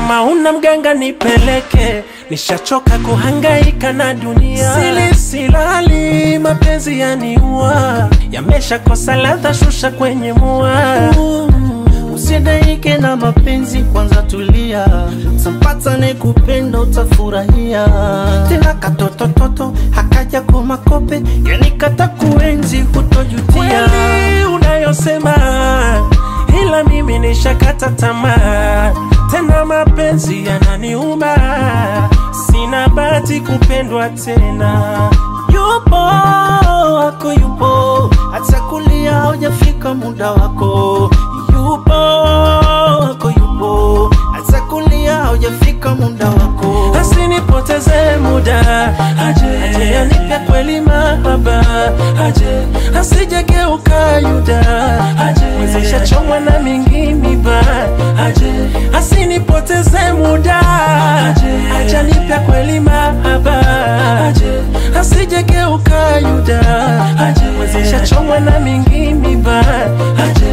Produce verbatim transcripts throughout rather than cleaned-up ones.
Kama una mganga nipeleke, nishachoka kuhangaika na dunia. Sili silali, mapenzi yaniua, yamesha kosa ladha, shusha kwenye mua. Usidaike na mapenzi, kwanza tulia, sampata ne kupenda utafurahia. Tena katoto toto, hakaja kwa makope, yani kata kuenzi hutojutia. Kweli unayosema, ila mimi nishakata tamaa. Tena mapenzi yananiuma, sina bahati kupendwa tena. Yupo wako yupo, hata kulia hujafika muda wako. Yupo wako yupo, hata kulia hujafika muda wako. Asinipoteze muda, aje, aje anipe kweli mahaba, aje, asijegeuka Yuda, aje, mwezesha chomwa na mingi miba, aje, asinipoteze muda, aje, aje anipe kweli mahaba, aje, asijegeuka Yuda, aje, mwezesha chomwa na mingi miba, aje.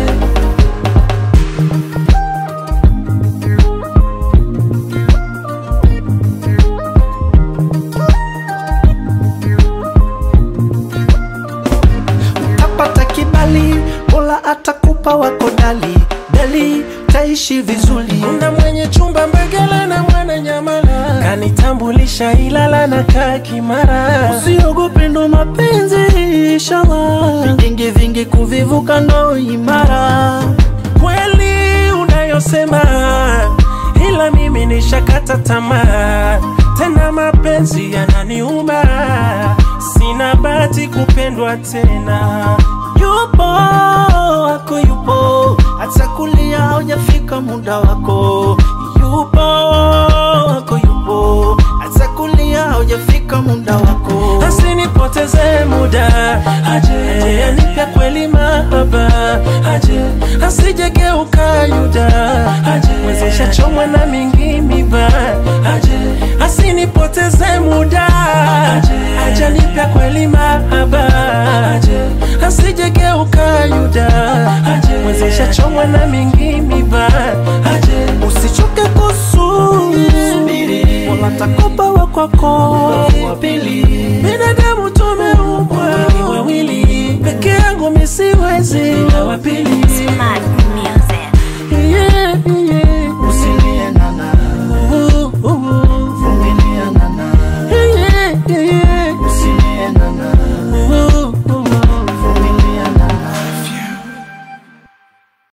Bola atakupa wako dali, dali taishi vizuri. Kuna mwenye chumba Mbegela na mwana Nyamala, kanitambulisha Ilala na Kakimara. Usiogope ndo mapenzi inshallah, vingi vingi kuvivuka ndo imara. Kweli unayosema, ila mimi nishakata tamaa. Tena mapenzi yananiuma, sina bahati kupendwa tena. Yupo wako yupo, hata kulia hujafika muda wako. Yupo wako yupo, hata kulia hujafika muda wako. Asinipoteze muda, aje, aje anipe kweli mahaba, aje, asijegeuka Yuda, aje, mwezesha chomwa na mingi miba, aje, asinipoteze muda, aje, aje anipe kweli mahaba, aje, asijegeuka Yuda, aje, mwezesha chomwa na mingi miba, aje. Usichoke kusubiri, wala takopa wakwako wapili. Binadamu tumeumbwa wawili, peke yangu mimi siwezi, wapili.